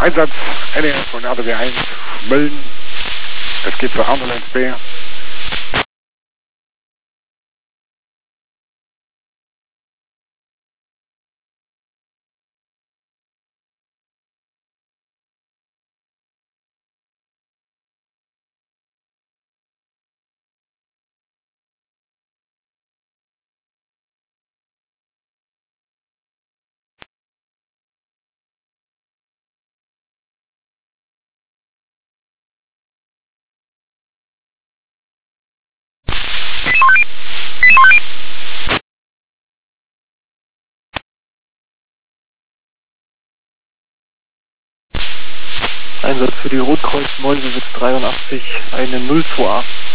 Einsatz NEF von RTW 1 Mölln. Es geht zur Ambulance B. Einsatz für die Rotkreuz Mäusewitz 83, eine 02A.